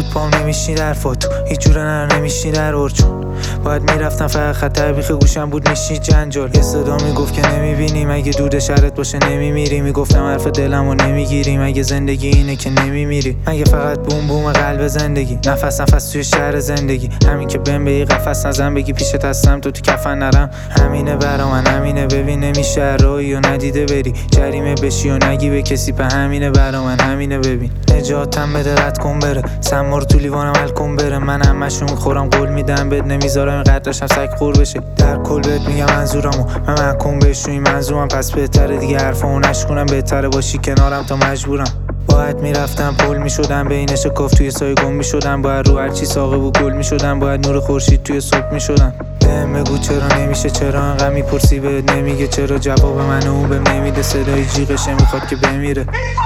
پام نمیشنید حرفاتو، هیچ جوره نر نمیشنید در ارچون. باید میرفتم فقط خطر بیخ گوشم بود میشنید جنجال. یه صدا میگفت که نمیبینی، مگه دود شرط باشه نمیمیری. میگفتم حرف دلمو نمیگیری، مگه زندگی اینه که نمیمیری. مگه فقط بوم بوم قلب زندگی، نفس نفس توی شهر زندگی. همین که بهم بگی قفس نزن، بگی پیشت هستم تو کفن نرم. همینه برا من، همینه ببین نمیشه روی و ندیده بری، جریمه بشی و نگی به کسی. په همینه برا من، همینه ببین نجاتم بده رد کن بره. سمار تو لیوانم حل کن بره. من همشو میخورم قول میدم بد نمیذارم اینقدر داشتم سگ خور بشه. در کل بهت میگم منظورمو من محکوم بهش تو این منظورم. پس بهتره دیگه حرفامو نشکنم، بهتره باشی کنارم تا مجبورم. باید میرفتم پل میشدم، بینش کاف توی سایه گم میشدم. باید رو هرچی ساقه بود گل میشدم، باید نور خورشید توی صبح میشدم. بهم بگو چرا نمیشه، چرا انقدر میپرسی بهت نمیگه چرا. جواب منو اون بهم نمیده، صدای جیغشه میخواد که بمیره.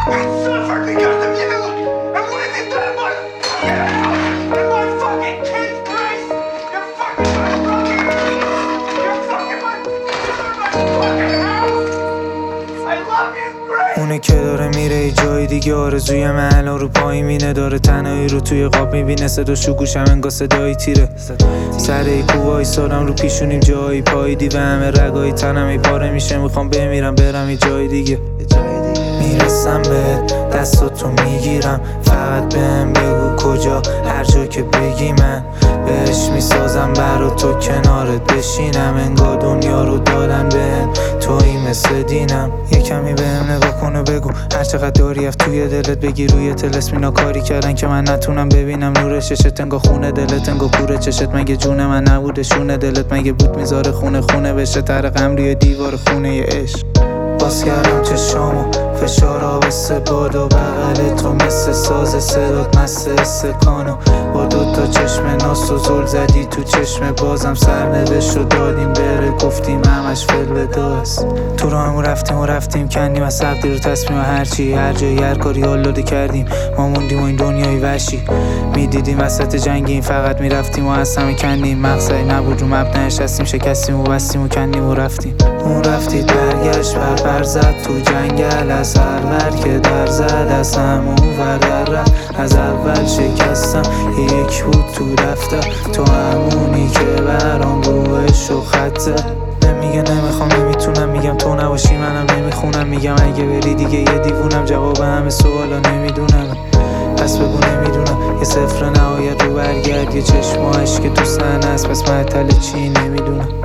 اونه که داره میره ای جای دیگه، آرزوی من الان رو پایی مینه. داره تنهایی رو توی قاب میبینه، صداشو گوشم انگار صدایی تیره. سر ای کوه سالم رو پیشونیم جایی پایی دیوه، همه رگای تنم ای پاره میشه. میخوام بمیرم برم ای جای دیگه. میرسم به دستاتو میگیرم، فقط بهم بگو کجا. هر جا که بگی من بهش میسازم برا تو کنارت بشینم. انگار دنیا رو دادن بهم، تویی مثل دینم. یه کمی بهم نگاه کن و بگو هر چقدر داری افت توی دلت بگی. روی تلسم اینا کاری کردن که من نتونم ببینم نور چشت. انگار خونه دلت، انگار کوره چشت. مگه جون من نبوده شونه دلت، مگه بود میذاره خونه خونه بشه تر قمری دیوار خونه ی عشق. باز کردم چشامو فشار آبسته باد و بغل تو مثل ساز صدات مست استکانو. با دوتا چشم ناس و زل زدی تو چشم بازم. سرنوشت رو دادیم بره، گفتیم همش فلوداست. تو راهمون رفتیم کندیم از سبتی رو تصمیم و هرچی. هر جایی هر کاری آلوده کردیم، ما موندیم و این دنیای وحشی. میدیدیم وسط جنگیم، فقط میرفتیم و از همه کندیم. مقصدی نبود رو مبنی نشستیم، شکستیم و بستیم و کندیم و رفتیم. اون رفتید برگشت پر زد تو جنگل، از هر ور که در زد از همون ور در رفت. از اول شکستم یک بود تو دفتر، تو همونی که برام روش و خطه. نمیگه نمیخوام نمیتونم، میگم تو نباشی منم نمیخونم. میگم اگه بری دیگه یه دیوونم، جواب همه سوالا نمیدونم. پس بگو نمیدونم، یه صفر نهایت رو برگرد. یه چشم و عشق تو صحنه است، پس معطل چی نمیدونم.